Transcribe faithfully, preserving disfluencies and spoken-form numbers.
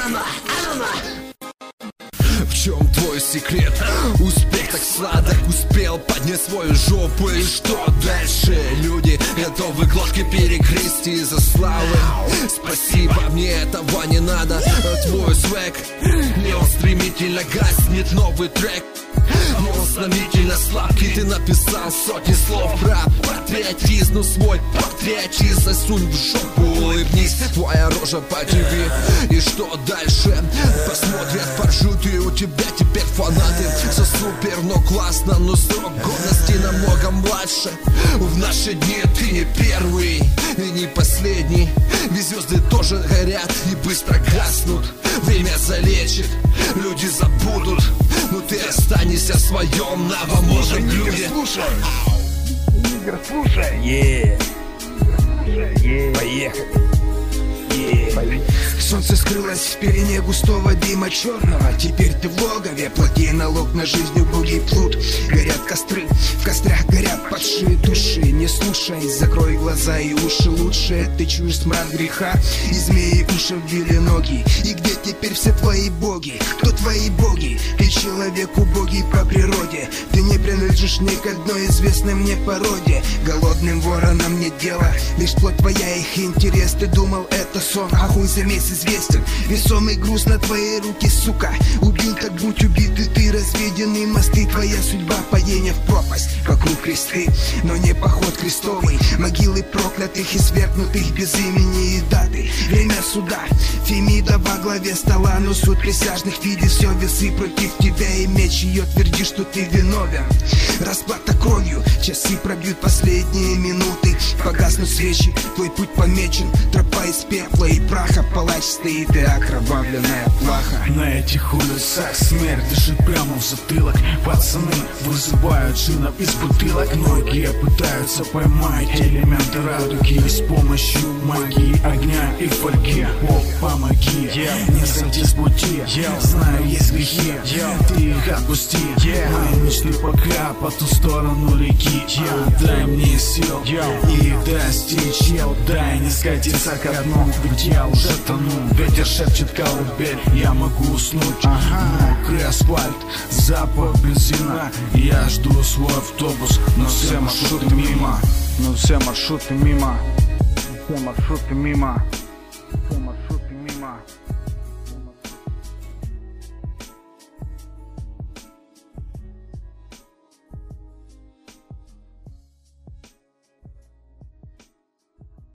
В чем твой секрет? Успех так сладок, успел поднять свою жопу. И что дальше? Люди готовы глотки перегрызти из-за славы. Спасибо, мне этого не надо. Твой свек, не он стремительно гаснет, новый трек. Не он стремительно сладкий, ты написал сотни слов про патриотизм. Ну свой патриотизм засунь в жопу, улыбнись, твоя рожа по ТВ. И что дальше? Посмотрят, поржут, и у тебя теперь фанаты. Все супер, но классно, но срок годности намного младше. В наши дни ты не первый и не последний. Ведь звезды тоже горят и быстро гаснут. Время залечит, люди забудут, но ты останешься в своем новомодном блюде. Слушай, Игорь, слушай. Yeah. Yeah. Поехали. Yeah. Солнце скрылось в пелене густого дыма черного. Теперь ты в логове, плати налог на жизнь, убогий плут. Горят костры, в кострах горят падшие души. Не слушай, закрой глаза и уши лучше. Ты чуешь смрад греха, и змеи уши вбили ноги. И где теперь все твои боги? Кто твои боги? Ты человек убогий по природе. Ты не принадлежишь ни к одной известной мне породе. Голодным воронам нет дела, лишь плоть твоя их интерес. Ты думал, это сон, а хуй за месяц известен. Весомый груз на твои руки, сука. Убил, так будь убит, и ты разведенный мосты. Твоя судьба падение в пропасть, вокруг кресты, но не поход крестовый. Могилы проклятых и свергнутых без имени и даты. Время суда, Фемида во главе стола. Но суд присяжных видит все весы против тебя. И меч ее твердит, что ты виновен. Расплата кровью, часы пробьют последние минуты. Погаснут свечи, твой путь помечен. Тропа из пепла и праха, палач стоит и окровавленная плаха. На этих улицах смерть дышит прямо в затылок. Пацаны вызывают джинов из бутылок. Многие пытаются поймать элементы радуги с помощью магии, огня и фольги. О, помоги, не сойти с пути. Знаю, есть грехи, ты их отпусти. Мои мечты пока по ту сторону реки. Дай мне сил и достичь. Дай не скатиться ко дну, ведь я уже тону. Ветер шепчет колыбель, я могу уснуть. Мокрый асфальт, запах бензина. Я жду свой автобус, но все маршруты мимо. Но все маршруты мимо. Все маршруты мимо. Все маршруты